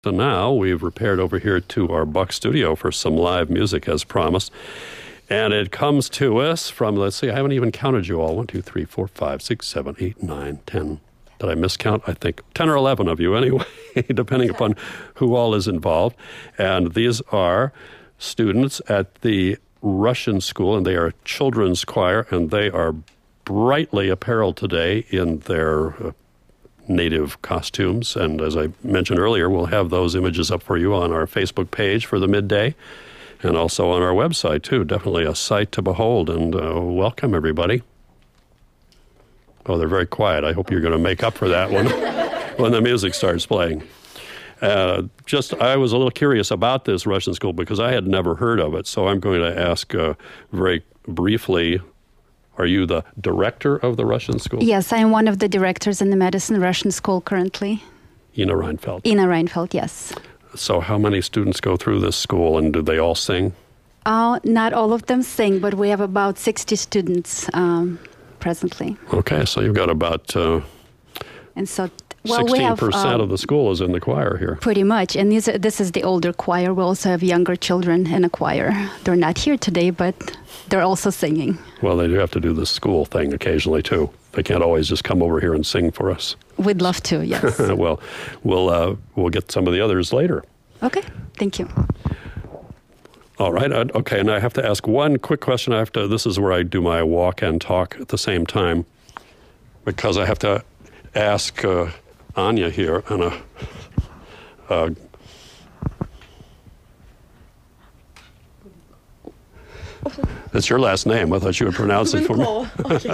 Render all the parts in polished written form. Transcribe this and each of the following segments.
So now we've repaired over here to our Buck studio for some live music as promised. And it comes to us from, let's see, I haven't even counted you all. 1, 2, 3, 4, 5, 6, 7, 8, 9, 10. Did I miscount? I think 10 or 11 of you anyway, depending upon who all is involved. And these are students at the Russian school, and they are a children's choir, and they are brightly appareled today in their native costumes. And as I mentioned earlier, we'll have those images up for you on our Facebook page for the midday and also on our website, too. Definitely a sight to behold. And welcome, everybody. Oh, they're very quiet. I hope you're going to make up for that one when the music starts playing. I was a little curious about this Russian school because I had never heard of it. So I'm going to ask very briefly, are you the director of the Russian school? Yes, I am one of the directors in the Madison Russian School currently. Ina Reinfeldt. Ina Reinfeldt, yes. So how many students go through this school, and do they all sing? Not all of them sing, but we have about 60 students presently. Okay, so you've got about and so 16% of the school is in the choir here. Pretty much, and this is the older choir. We also have younger children in a choir. They're not here today, but they're also singing. Well, they do have to do the school thing occasionally, too. They can't always just come over here and sing for us. We'd love to, yes. Well, we'll get some of the others later. Okay, thank you. All right, okay, and I have to ask one quick question. This is where I do my walk and talk at the same time, because I have to ask Anya here on It's your last name. I thought you would pronounce it for me. Okay.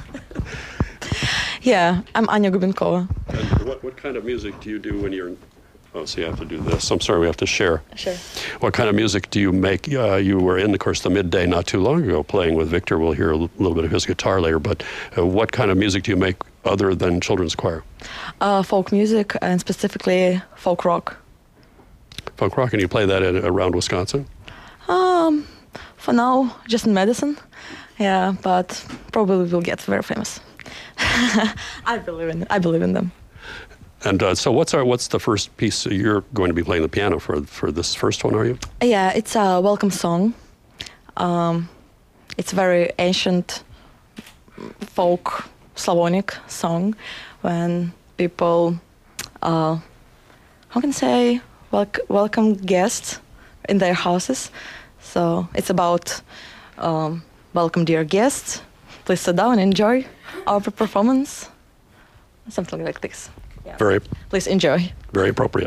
Yeah, I'm Anya Gubinkova. And what kind of music do you do when you're... Oh, so you have to do this. I'm sorry, we have to share. Sure. What kind of music do you make? You were in, of course, the midday not too long ago playing with Victor. We'll hear a little bit of his guitar later. But what kind of music do you make other than children's choir? Folk music, and specifically folk rock. Folk rock, and you play that around Wisconsin? For now, just in Madison. Yeah, but probably will get very famous. I believe in them. And so what's the first piece? You're going to be playing the piano for this first one, are you? Yeah, it's a welcome song. It's a very ancient folk Slavonic song when people, how can I say, welcome guests in their houses. So it's about welcome dear guests. Please sit down and enjoy our performance. Something like this. Yeah. Please enjoy. Very appropriate.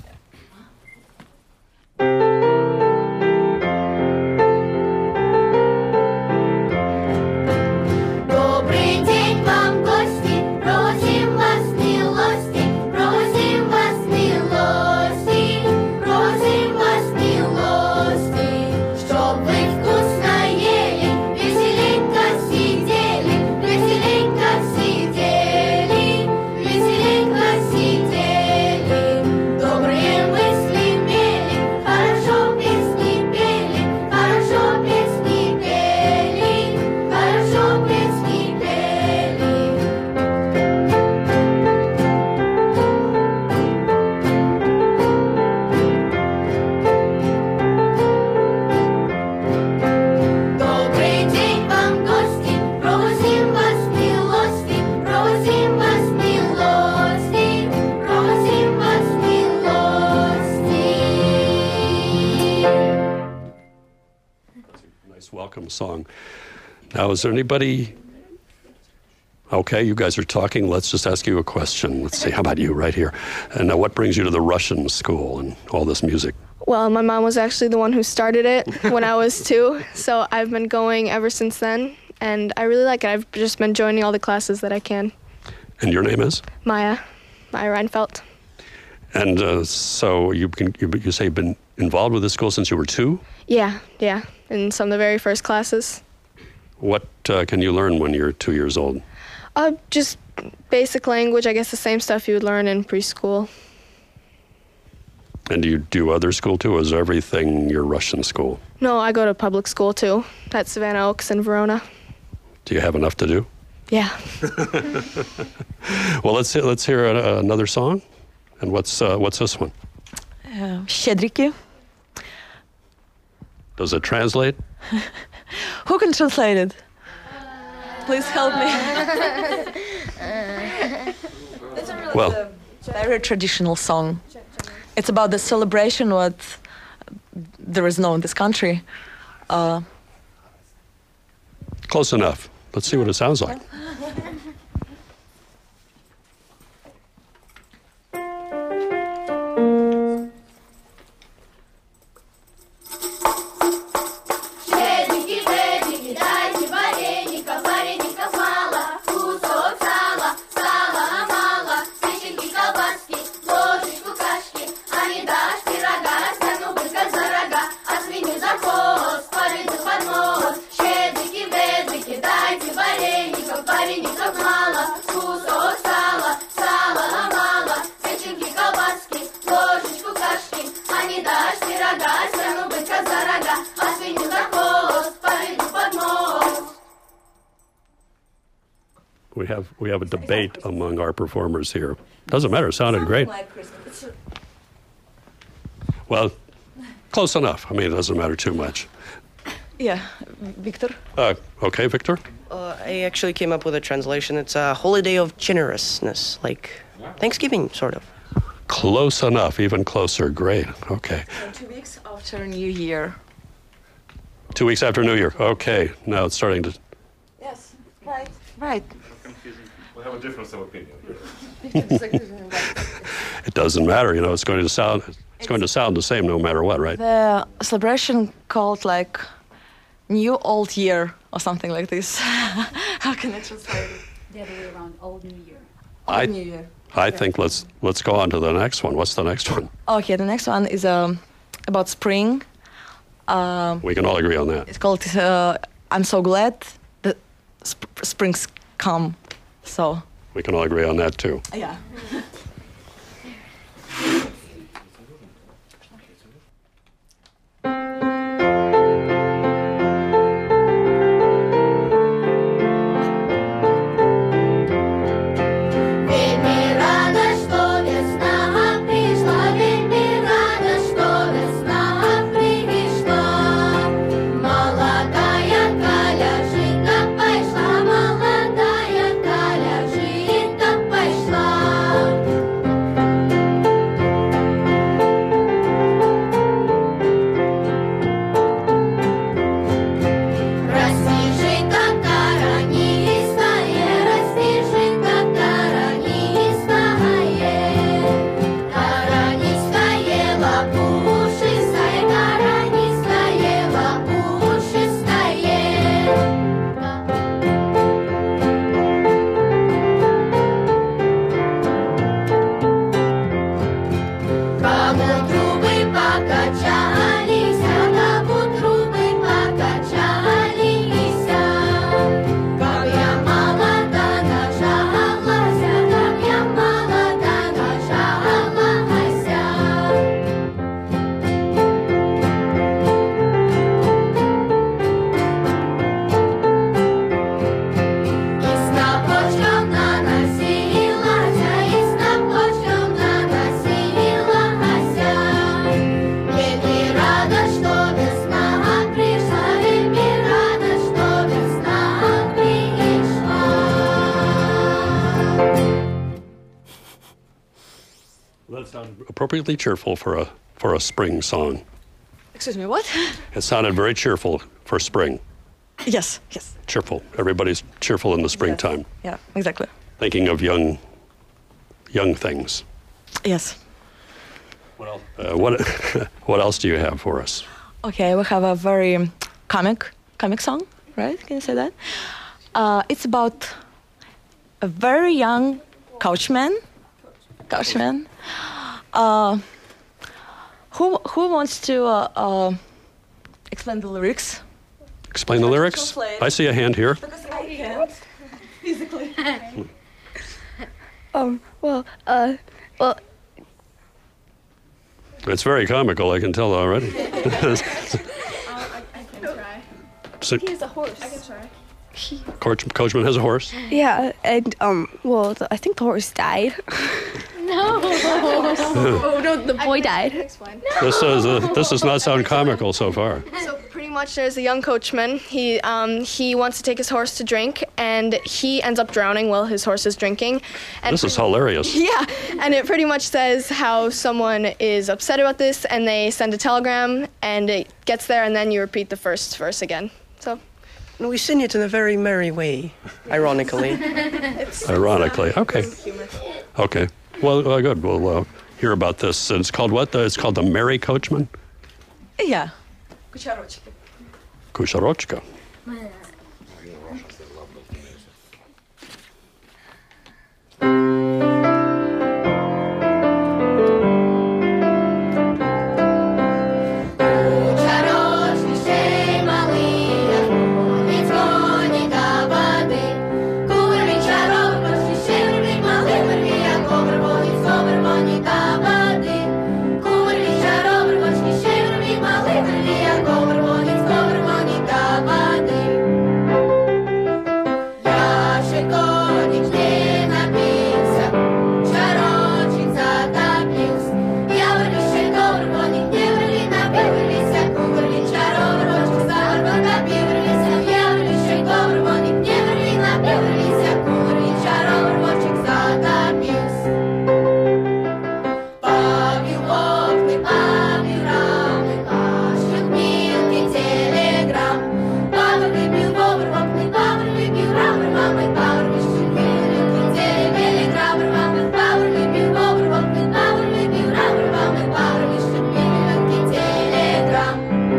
Welcome song. Now, is there anybody... Okay, you guys are talking. Let's just ask you a question. Let's see, how about you right here? And now, what brings you to the Russian school and all this music? Well, my mom was actually the one who started it when I was 2, so I've been going ever since then, and I really like it. I've just been joining all the classes that I can. And your name is? Maya Reinfeldt. And so you say you've been involved with this school since you were 2? Yeah, in some of the very first classes. What can you learn when you're 2 years old? Just basic language, I guess the same stuff you would learn in preschool. And do you do other school too, or is everything your Russian school? No, I go to public school too, at Savannah Oaks in Verona. Do you have enough to do? Yeah. Well, let's hear another song. And what's this one? Щедрики. Does it translate? Who can translate it? Please help me. It's a really very traditional song. It's about the celebration what there is no in this country. Close enough. Let's see what it sounds like. Щедрики, бедрики, дайте вареника, вареников мало, кусок сала, сала мало, печеньки, колбаски, ложечку кашки, а не дашь пирога, стану быка за рога, а свинью за хвост, поведу под нос. Щедрики, бедрики, дайте вареников, вареников мало, кусок сала, сала мало, печеньки, колбаски, ложечку кашки, а не дашь пирога, стану быка за рога, а свинью за хвост, поведу под нос. We have a debate among our performers here. Doesn't matter. It sounded great. Well, close enough. I mean, it doesn't matter too much. Yeah, Victor. Okay, Victor? I actually came up with a translation. It's a holiday of generousness, like Thanksgiving, sort of. Close enough. Even closer. Great. Okay. 2 weeks after New Year. 2 weeks after New Year. Okay. Now it's starting to... Yes, right. We have a difference of opinion. It doesn't matter. You know, it's going to sound the same no matter what, right? The celebration called like New Old Year or something like this. How can I translate it? The other way around, Old New Year. Old New Year. I think let's go on to the next one. What's the next one? Okay, the next one is about spring. We can all agree on that. It's called I'm so glad that springs come. So. We can all agree on that too. Yeah. Вельми рада, что весна пришла, вельми рада, что весна пришла. Молодая Галя жито пошла, молодая Галя жито пошла. Расти жито таранистое, расти жито таранистое, таранистое лопушистое, таранистое лопушистое. Кому трубы покачались, кому трубы покачались, как я молода нажалась, как я молода нажалась. И снопочком наносилась, и снопочком наносилась. Вельми рада, что весна пришла, вельми рада, что весна пришла. That sounded appropriately cheerful for a spring song. Excuse me, what? It sounded very cheerful for spring. Yes. Cheerful. Everybody's cheerful in the springtime. Yeah, exactly. Thinking of young things. Yes. What else do you have for us? Okay, we have a very comic song, right? Can you say that? It's about a very young coachman. Who wants to explain the lyrics? Explain the lyrics? Translate. I see a hand here. Because I can't physically. Well, It's very comical, I can tell already. I can try. So, He has a horse. I can try. Coachman has a horse. Yeah, and well, I think the horse died. Oh no, the boy died. Explain. This does not sound comical so far. So pretty much, there's a young coachman. He wants to take his horse to drink, and he ends up drowning while his horse is drinking. And This is hilarious. yeah, and it pretty much says how someone is upset about this, and they send a telegram, and it gets there, and then you repeat the first verse again. So. No, we sing it in a very merry way, ironically. Ironically, okay. Okay. Well, good. We'll hear about this. It's called what? It's called the Merry Coachman? Yeah. Kusharochka. Чарочки ще малий, ніц коні та води. Курві чаровочки ще вербі малий, вербі, як обервоні, собервоні та води. Курві чаровочки ще вербі малий, вербі, як обервоні, собервоні та води. Я ще конік не напився, чарочок затопився. Я вербі ще добрвоні, не вербі напився, курві чаровочки затопився. Я вербі ще добрвоні, не вербі напився, курві чаровочок затопився. Павів окни, павів рами, аж як мілкий телеграм. Павер вибив бобр в окни, павер вибив рамер, мами, павер вищий мілкий телеграм, мами, павер вибив бобр в окни, павер вибив рамер, мами, павер вищий мілкий телеграм.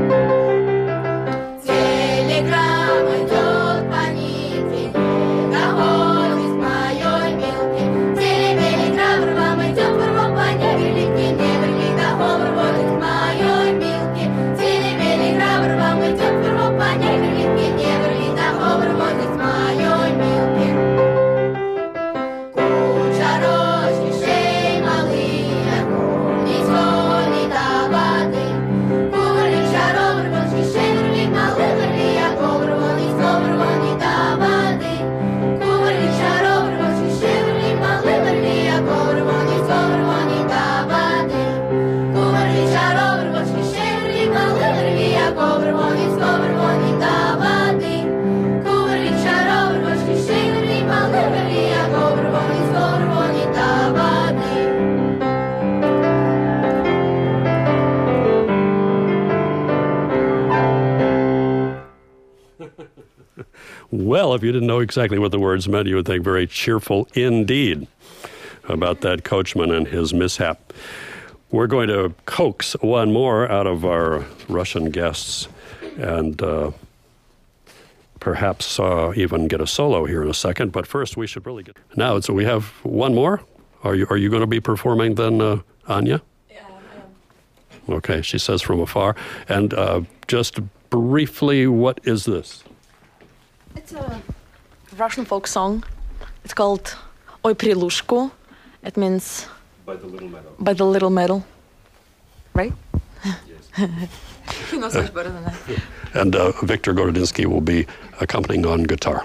Телеграмма идет по нитке, доходит моей милки. Телеграмма вам идет по невелике, невелик договор водит моей милки. Телеграмма вам идет по невелике, невелик договор водит моей милки. Кучерочки шей малые, ніц коні та води. Курві чаровочки шей вербі малий, вербі, як обервоні, собервоні та води. Курві чаровочки шей вербі малий, вербі, як обервоні, собервоні та води. Курві чаровочки шей вербі малий, вербі, як обервоні, собервоні та води. Курві чаровочки шей вербі малий, вербі, як обервоні, собервоні та води. Well, if you didn't know exactly what the words meant, you would think very cheerful indeed about that coachman and his mishap. We're going to coax one more out of our Russian guests and perhaps even get a solo here in a second. But first, we should really get... Now, so we have one more? Are you going to be performing then, Anya? Yeah, I am. Okay, she says from afar. And just briefly, what is this? It's a Russian folk song. It's called Oi Prilushku. It means By the Little Meadow. by the little meadow. Right? Yes. He knows much better than I. And Victor Gorodinsky will be accompanying on guitar.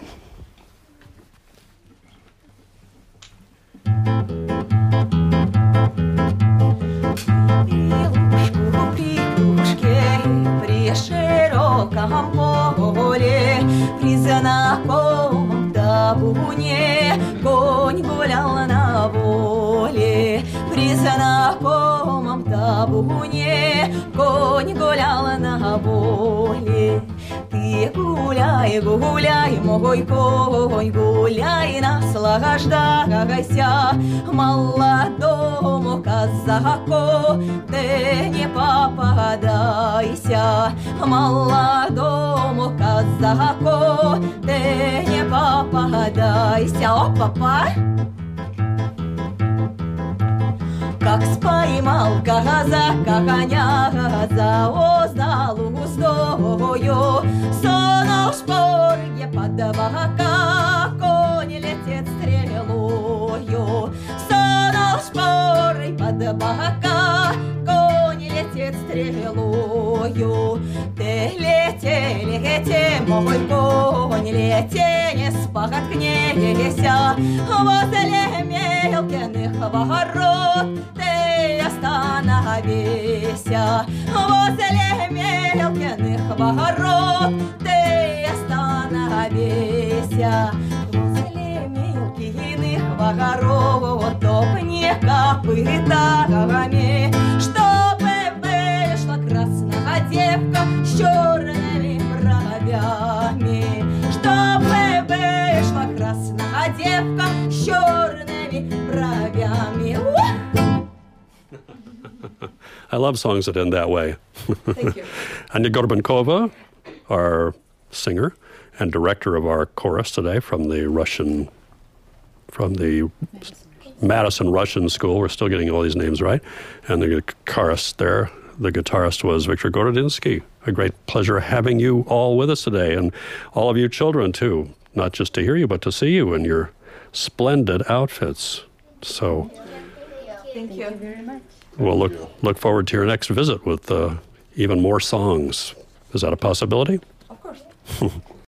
При широком поле, при знакомом табуне, конь гулял на воле. При знакомом табуне, конь гулял на воле. Ты гуляй, гуляй, мой конь, гуляй, наслаждайся молодому казаку, ты не попадайся молодому казаку, ты не попадайся. О, папа! Как споймал казака коня за уздою, сунул шпорье под бока, конь летит стрелою. Сунул шпоры под бока, конь летит стрелою. Ты лети, лети, мой конь, лети, не споткнися, возле Мелкиных ворот ты остановися. Возле мелкиных ворот ты остановися. Возле мелкиных ворот топни копытами, чтобы вышла красная девка с черными бровями. Чтобы вышла красная девка с черными бровями. I love songs that end that way. Thank you. Anya Gorbankova, our singer and director of our chorus today from the Madison Russian School. We're still getting all these names right. And the chorus there, the guitarist was Victor Gorodinsky. A great pleasure having you all with us today, and all of you children too, not just to hear you, but to see you in your splendid outfits. So Thank you very much. we'll look forward to your next visit with even more songs. Is that a possibility? Of course.